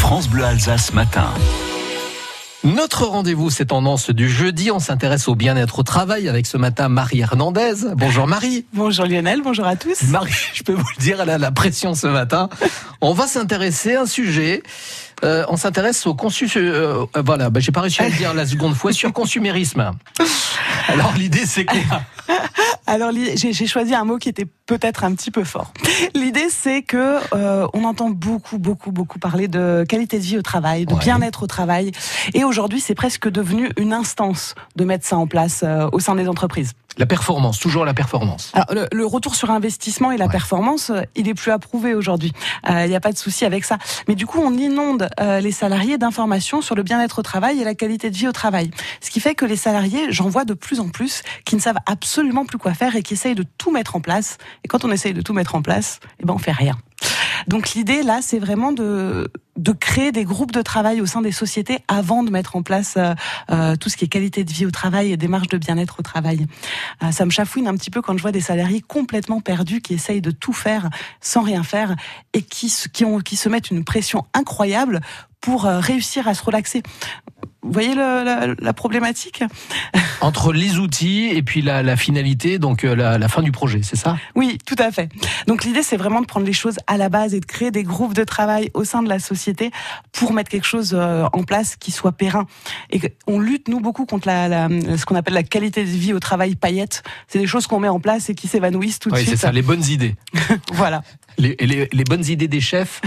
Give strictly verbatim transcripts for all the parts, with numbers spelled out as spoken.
France Bleu Alsace matin. Notre rendez-vous, c'est tendance du jeudi. On s'intéresse au bien-être au travail avec ce matin Marie Hernandez. Bonjour Marie. Bonjour Lionel, bonjour à tous. Marie, je peux vous le dire, elle a la pression ce matin. On va s'intéresser à un sujet. Euh, on s'intéresse au consu... Euh, voilà, bah, j'ai pas réussi à le dire la seconde fois, sur consumérisme. Alors l'idée, c'est quoi ? Alors j'ai, j'ai choisi un mot qui était peut-être un petit peu fort. L'idée, c'est que euh, on entend beaucoup, beaucoup, beaucoup parler de qualité de vie au travail, de ouais. bien-être au travail. Et aujourd'hui, c'est presque devenu une instance de mettre ça en place euh, au sein des entreprises. La performance, toujours la performance. Alors, le, le retour sur investissement et la ouais. performance, euh, il est plus approuvé aujourd'hui. Il euh, n'y a pas de souci avec ça. Mais du coup, on inonde euh, les salariés d'informations sur le bien-être au travail et la qualité de vie au travail. Ce qui fait que les salariés, j'en vois de plus en plus, qui ne savent absolument plus quoi faire et qui essayent de tout mettre en place. Et quand on essaye de tout mettre en place, eh ben, on fait rien. Donc l'idée là, c'est vraiment de de créer des groupes de travail au sein des sociétés avant de mettre en place euh, euh, tout ce qui est qualité de vie au travail et démarche de bien-être au travail. Euh, ça me chafouine un petit peu quand je vois des salariés complètement perdus qui essayent de tout faire sans rien faire et qui qui ont qui se mettent une pression incroyable pour euh, réussir à se relaxer. Vous voyez le, la, la problématique ? Entre les outils et puis la, la finalité, donc la, la fin du projet, c'est ça ? Oui, tout à fait. Donc l'idée, c'est vraiment de prendre les choses à la base et de créer des groupes de travail au sein de la société pour mettre quelque chose en place qui soit périn. Et on lutte, nous, beaucoup contre la, la, ce qu'on appelle la qualité de vie au travail paillette. C'est des choses qu'on met en place et qui s'évanouissent tout de oui, suite. Oui, c'est ça, les bonnes idées. Voilà. Les, les, les bonnes idées des chefs.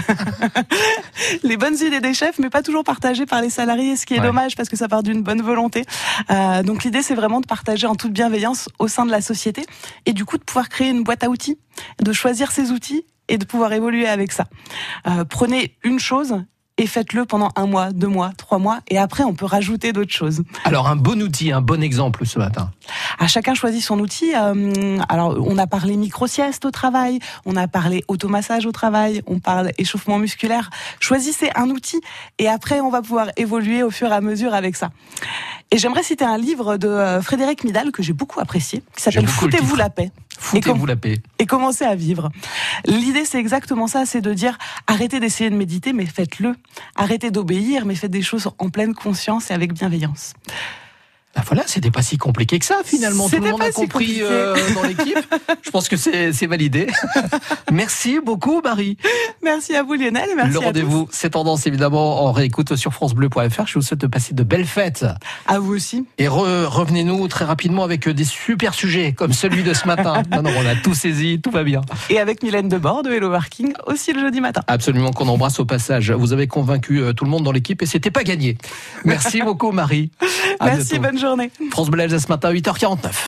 Les bonnes idées des chefs, mais pas toujours partagées par les salariés, ce qui est ouais. dommage parce que ça part d'une bonne volonté. Euh, donc l'idée, c'est vraiment de partager en toute bienveillance au sein de la société et du coup de pouvoir créer une boîte à outils, de choisir ces outils et de pouvoir évoluer avec ça. Euh, prenez une chose et faites-le pendant un mois, deux mois, trois mois, et après on peut rajouter d'autres choses. Alors un bon outil, un bon exemple ce matin. À chacun choisit son outil. Euh, alors on a parlé micro-sieste au travail, on a parlé automassage au travail, on parle échauffement musculaire. Choisissez un outil et après on va pouvoir évoluer au fur et à mesure avec ça. Et j'aimerais citer un livre de Frédéric Midal que j'ai beaucoup apprécié, qui s'appelle Foutez-vous la paix. Foutez-vous com- la paix. Et commencez à vivre. L'idée, c'est exactement ça, c'est de dire arrêtez d'essayer de méditer, mais faites-le. Arrêtez d'obéir, mais faites des choses en pleine conscience et avec bienveillance. Ben voilà, c'était pas si compliqué que ça finalement. C'était tout le monde a compris si euh, dans l'équipe. Je pense que c'est, c'est validé. Merci beaucoup Marie. Merci à vous Lionel. Merci Le rendez-vous, c'est tendance évidemment, on réécoute sur francebleu point f r. Je vous souhaite de passer de belles fêtes. À vous aussi. Et re, revenez-nous très rapidement avec des super sujets comme celui de ce matin. Non, non, on a tout saisi, tout va bien. Et avec Mylène Debord de Hello Working aussi le jeudi matin. Absolument, qu'on embrasse au passage. Vous avez convaincu tout le monde dans l'équipe et c'était pas gagné. Merci beaucoup Marie. À Merci, bientôt. bonne journée. France Bleu Alsace ce matin, huit heures quarante-neuf.